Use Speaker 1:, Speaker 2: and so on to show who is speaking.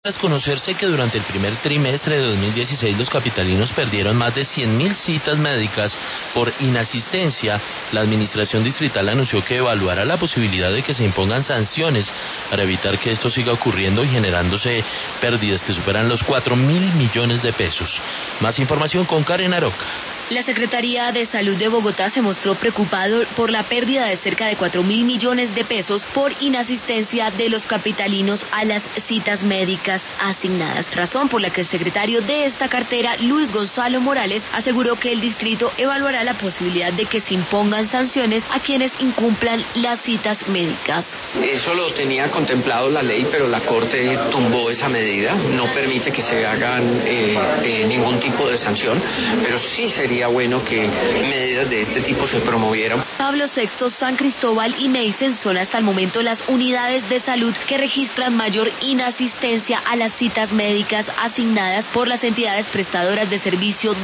Speaker 1: Tras conocerse que durante el primer trimestre de 2016 los capitalinos perdieron más de 100.000 citas médicas por inasistencia, la administración distrital anunció que evaluará la posibilidad de que se impongan sanciones para evitar que esto siga ocurriendo y generándose pérdidas que superan los 4.000 millones de pesos. Más información con Karen Aroca.
Speaker 2: La Secretaría de Salud de Bogotá se mostró preocupado por la pérdida de cerca de 4.000 millones de pesos por inasistencia de los capitalinos a las citas médicas asignadas, razón por la que el secretario de esta cartera, Luis Gonzalo Morales, aseguró que el distrito evaluará la posibilidad de que se impongan sanciones a quienes incumplan las citas médicas.
Speaker 3: Eso lo tenía contemplado la ley, pero la Corte tumbó esa medida, no permite que se hagan ningún tipo de sanción, pero sí sería bueno que medidas de este tipo se promovieran.
Speaker 2: Pablo VI, San Cristóbal y Meisen son hasta el momento las unidades de salud que registran mayor inasistencia a las citas médicas asignadas por las entidades prestadoras de servicio